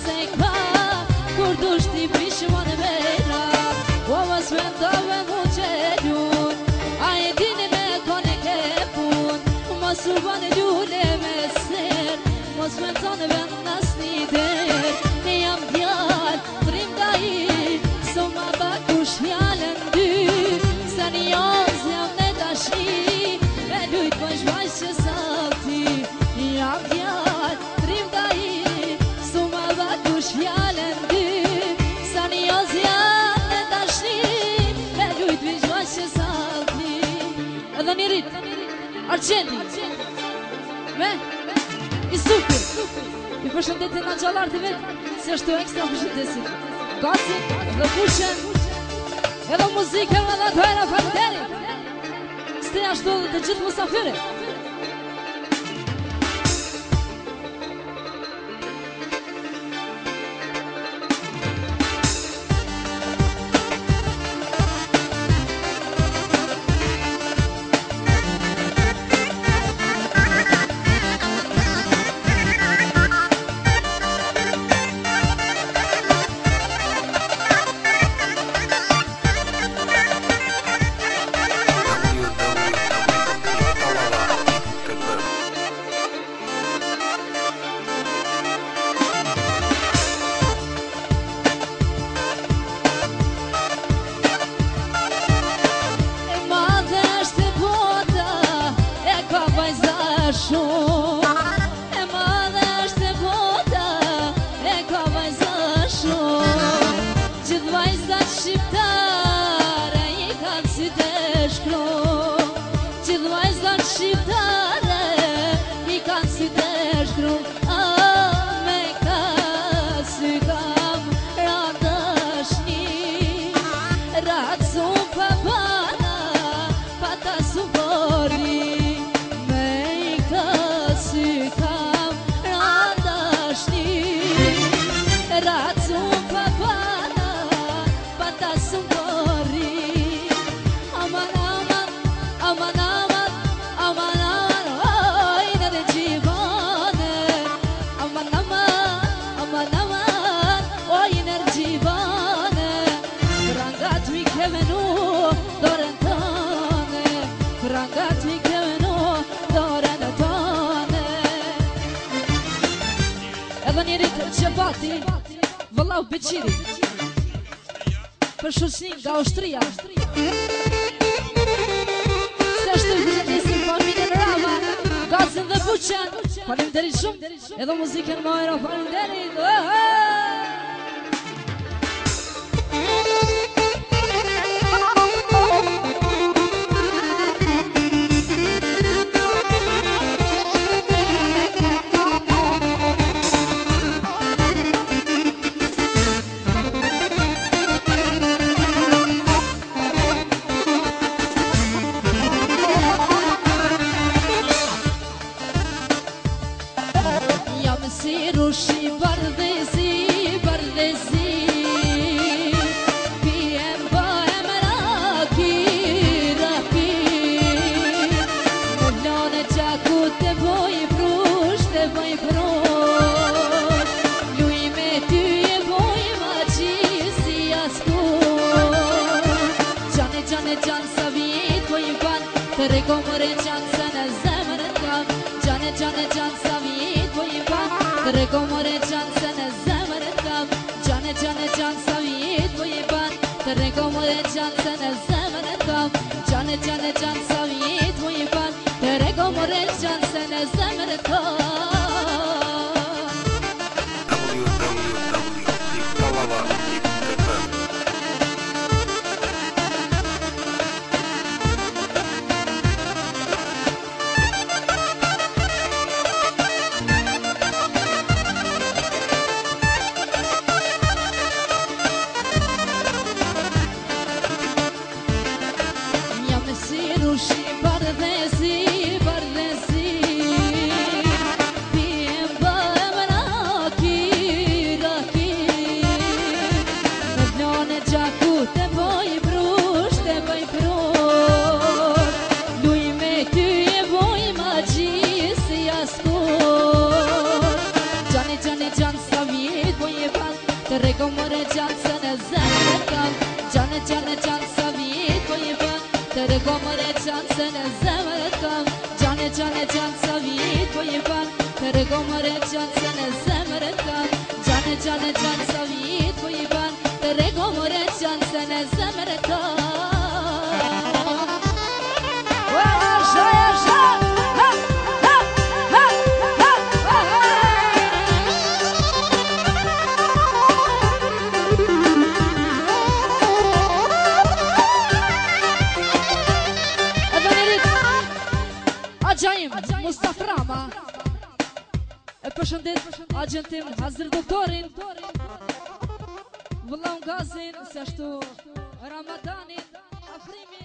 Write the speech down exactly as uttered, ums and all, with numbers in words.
se ka kur dushti pishman vera o mos mendove mu qelun a e dini me kone ke pun mos u ban ljule me ser mos mendone vendas një der ne jam djall trim da i so ma bakush fjallën dy se një jaz jam në dashni me lujt po shvaj që salti jam djall trim da i so ma bakush fjallën dy se një jaz jam në dashni me lujt po shvaj që salti edhe një rit Argenti me i supi i përshëndetin nga gjallartë vetë se është të ekstra përshëndesit gasi dhe pushen edhe muzikën edhe të hajra falderit së të ashtu dhe të gjithë musafire Vëllau Beqiri për shoqnin nga Austria se është të vëzëndesin familjen Rama Gazin dhe Buqen faleminderit shumë edhe muzikën Majra faleminderit Gjane gjane gjanë sa vjetë Të rego mëre gjanë se në zemre kam Gjane, gjane, gjanë sa vit po i bën Të rego mëre gjanë se në zemre kam Gjane, gjane, gjanë sa vit po i bën Të rego mëre gjanë se në zemre kam Gjane, gjane, gjanë sa vit po i bën Të rego mëre gjanë se në zemre kam Mustafa Rama E përshëndet agentim Hazir doktorin Vëllam gazin Se ashtu Ramadanin Afrimi